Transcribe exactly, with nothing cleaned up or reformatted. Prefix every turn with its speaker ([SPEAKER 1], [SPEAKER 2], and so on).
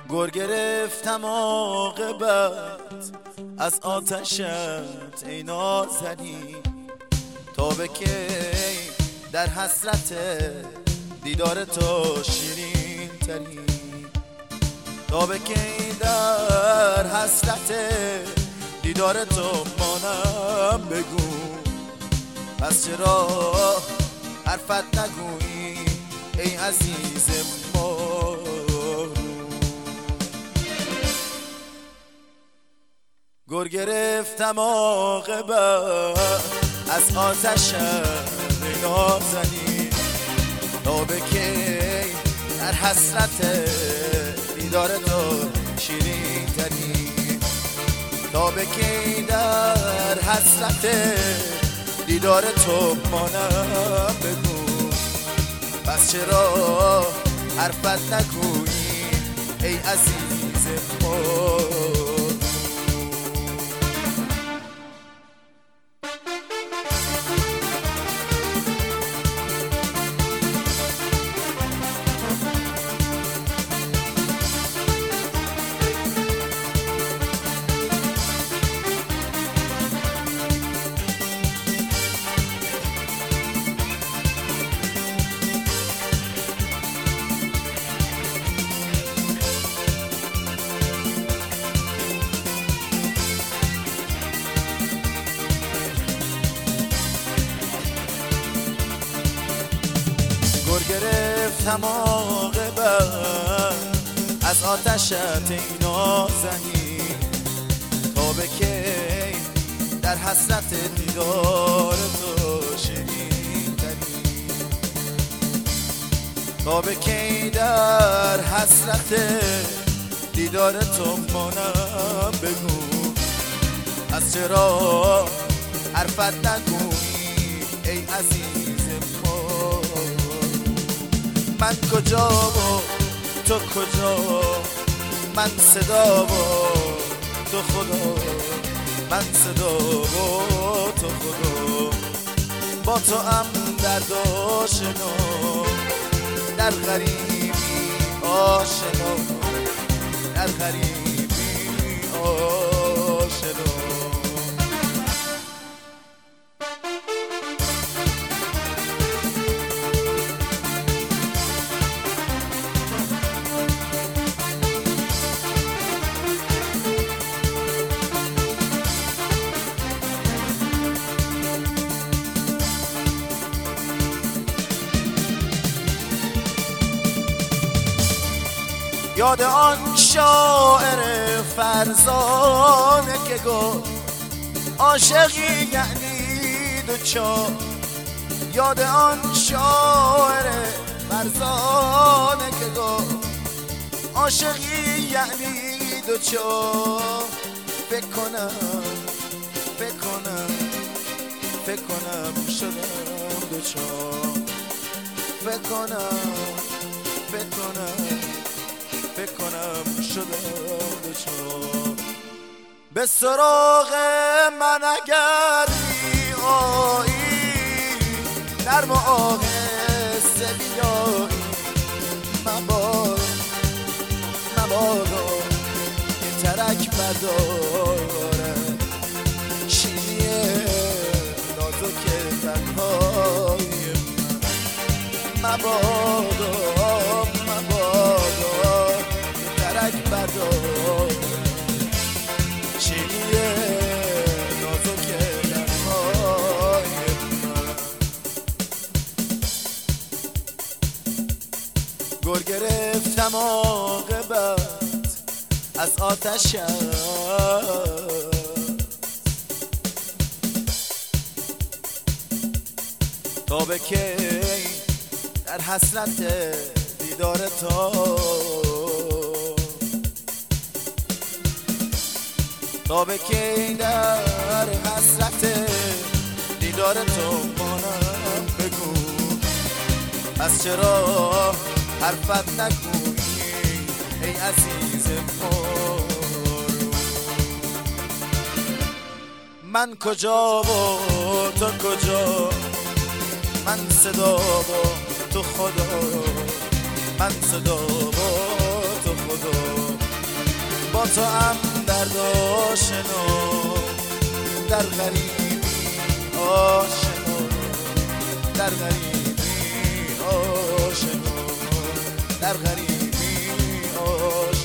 [SPEAKER 1] گر گرفتم عاقبت از آتشت ای نازنین، تا به کی در حسرت دیدار تو شیرین ترین، تا به کی در حسرت دیدار تو مانم بگو، پس چرا حرفت نگویی ای عزیز ما. گر گرفتم عاقبت از آتشت ای نازنین، تا به کی در حسرت دیدار تو شیرین ترین، تا به کی در حسرت دیدار تو مانم بگو، پس چرا حرفت نگویی ای عزیز ما. گر گرفتم عاقبت از آتشت ای نازنین، تا به کی در حسرت دیدار تو شیرین ترین، تا به کی در حسرت دیدار تو مانم بگو، از چرا حرفت نگویی ای عزیز ما. من کجا و تو کجا، من صدا و تو خدا، من صدا و تو خدا، با تو هم درد آشنا، در غریبی آشنا، در غریبی آشنا. یاد آن شاعر فرزانه که گفت عاشقی یعنی دوچار، یاد آن شاعر فرزانه که گفت عاشقی یعنی دوچار. فکر کنم فکر کنم فکر کنم شدم دوچار، فکر کنم فکر کنم فکر کنم شدم دوچار. به سراغ من اگر می آیی، نرم و آهسته بیایی، مبادا مبادا که ترک برداره شیرینی نازک تنهای من، مبادا مبادا ترک بردار شیرینی نازک لبهای من. گر گرفتم عاقبت از آتشت تا به کی در حسرت دیدار تو، تا به کی در حسرت دیدار تو مانم بگو، پس چرا حرفت نگویی ای عزیز ما. من کجا و تو کجا، من صدا و تو خدا، من صدا و تو خدا، با تو هم درد آشنا، در غریبی آشنا، در غریبی آشنا، در غریبی آشنا.